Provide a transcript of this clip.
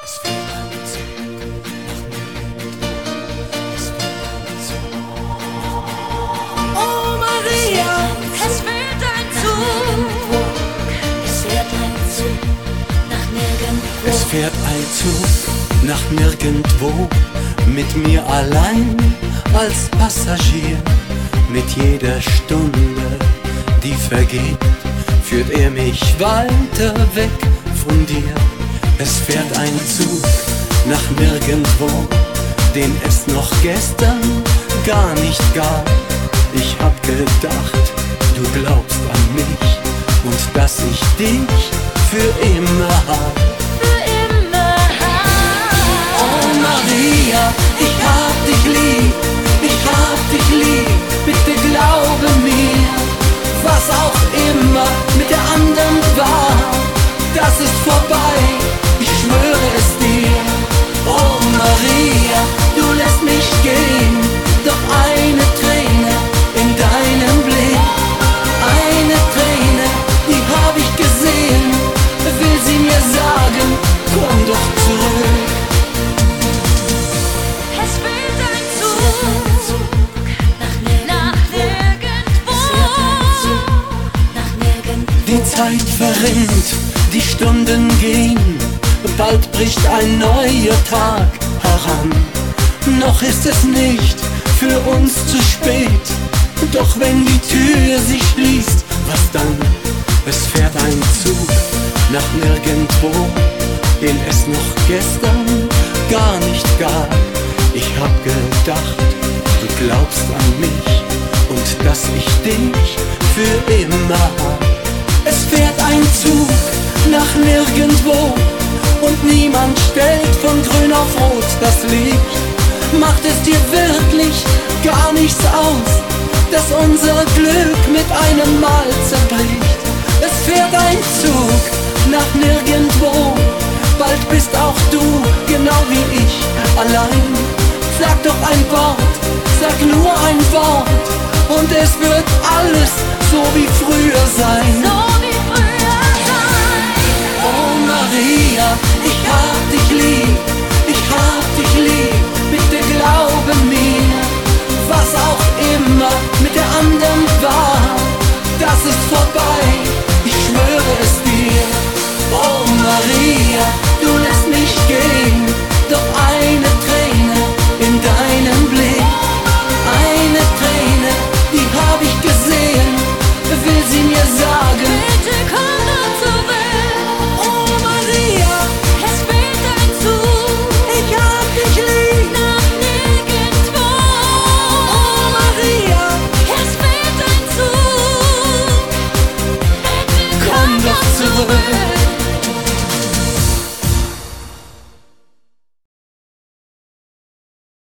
Es fährt ein Zug nach nirgendwo. Es fährt ein Zug nach nirgendwo. Oh Maria, Es fährt ein Zug. es fährt ein Zug nach nirgendwo. Es fährt ein Zug nach nirgendwo, mit mir allein als Passagier. Mit jeder Stunde, die vergeht, führt er mich weiter weg von dir. Es fährt ein Zug nach nirgendwo, den es noch gestern gar nicht gab. Ich hab gedacht, du glaubst an mich und dass ich dich für immer hab. Für immer. Oh Maria, ich hab dich lieb, ich hab dich lieb, bitte glaube mir, was auch immer mit der anderen war, das ist vorbei, ich schwöre es dir. Oh Maria, du lässt mich gehen, doch eine Träne in deinem Blick, eine Träne, die hab ich gesehen, will sie mir sagen, komm doch zurück. Es fährt ein Zug Nach nach nirgendwo. nirgendwo. Nach nirgendwo. Die Zeit verrinnt, die Stunden gehen, bald bricht ein neuer Tag heran. Noch ist es nicht für uns zu spät, doch wenn die Tür sich schließt, was dann? Es fährt ein Zug nach nirgendwo, den es noch gestern gar nicht gab. Ich hab gedacht, du glaubst an mich und dass ich dich für immer hab. Es fährt ein Zug nach nirgendwo und niemand stellt von grün auf rot das Licht. Macht es dir wirklich gar nichts aus, dass unser Glück mit einem Mal zerbricht? Es fährt ein Zug nach nirgendwo, bald bist auch du, genau wie ich, allein. Sag doch ein Wort, sag nur ein Wort und es wird alles so wie früher sein. So wie früher sein. Oh Maria, ich hab dich lieb, ich hab dich lieb, bitte glaube mir, was auch immer mit der anderen war, das ist vorbei, ich schwöre es dir. Oh Maria,